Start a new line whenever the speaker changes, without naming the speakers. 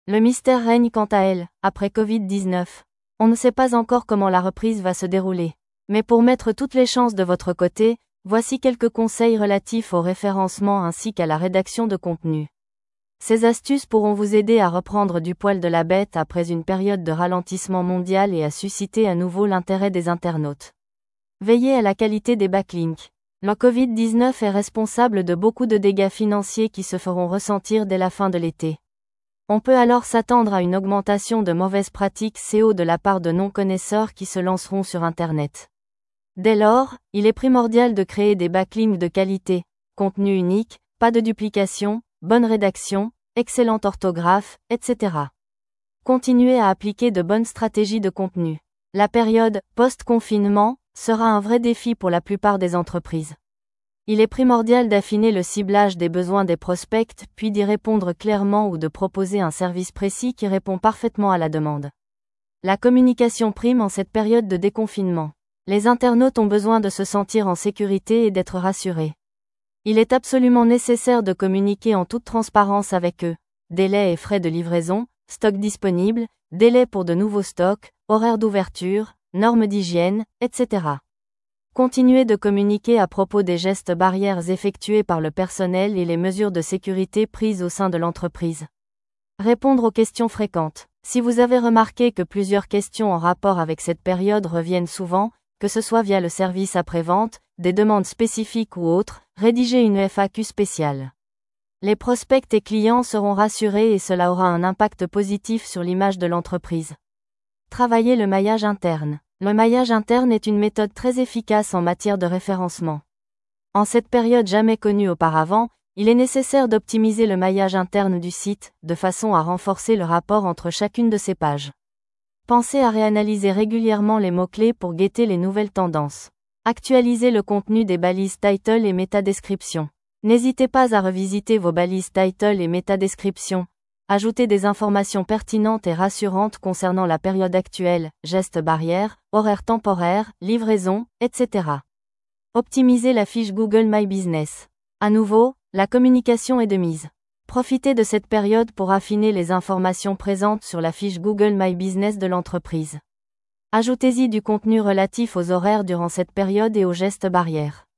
Le mystère règne quant à elle, après Covid-19. On ne sait pas encore comment la reprise va se dérouler. Mais pour mettre toutes les chances de votre côté, voici quelques conseils relatifs au référencement ainsi qu'à la rédaction de contenu. Ces astuces pourront vous aider à reprendre du poil de la bête après une période de ralentissement mondial et à susciter à nouveau l'intérêt des internautes. Veillez à la qualité des backlinks. Le Covid-19 est responsable de beaucoup de dégâts financiers qui se feront ressentir dès la fin de l'été. On peut alors s'attendre à une augmentation de mauvaises pratiques SEO de la part de non-connaisseurs qui se lanceront sur Internet. Dès lors, il est primordial de créer des backlinks de qualité, contenu unique, pas de duplication, bonne rédaction, excellente orthographe, etc. Continuez à appliquer de bonnes stratégies de contenu. La période post-confinement sera un vrai défi pour la plupart des entreprises. Il est primordial d'affiner le ciblage des besoins des prospects puis d'y répondre clairement ou de proposer un service précis qui répond parfaitement à la demande. La communication prime en cette période de déconfinement. Les internautes ont besoin de se sentir en sécurité et d'être rassurés. Il est absolument nécessaire de communiquer en toute transparence avec eux. Délais et frais de livraison, stocks disponibles, délais pour de nouveaux stocks, horaires d'ouverture, normes d'hygiène, etc. Continuez de communiquer à propos des gestes barrières effectués par le personnel et les mesures de sécurité prises au sein de l'entreprise. Répondre aux questions fréquentes. Si vous avez remarqué que plusieurs questions en rapport avec cette période reviennent souvent, que ce soit via le service après-vente, des demandes spécifiques ou autres, rédigez une FAQ spéciale. Les prospects et clients seront rassurés et cela aura un impact positif sur l'image de l'entreprise. Travaillez le maillage interne. Le maillage interne est une méthode très efficace en matière de référencement. En cette période jamais connue auparavant, il est nécessaire d'optimiser le maillage interne du site, de façon à renforcer le rapport entre chacune de ses pages. Pensez à réanalyser régulièrement les mots-clés pour guetter les nouvelles tendances. Actualisez le contenu des balises title et métadescription. N'hésitez pas à revisiter vos balises title et métadescription. Ajoutez des informations pertinentes et rassurantes concernant la période actuelle, gestes barrières, horaires temporaires, livraison, etc. Optimisez la fiche Google My Business. À nouveau, la communication est de mise. Profitez de cette période pour affiner les informations présentes sur la fiche Google My Business de l'entreprise. Ajoutez-y du contenu relatif aux horaires durant cette période et aux gestes barrières.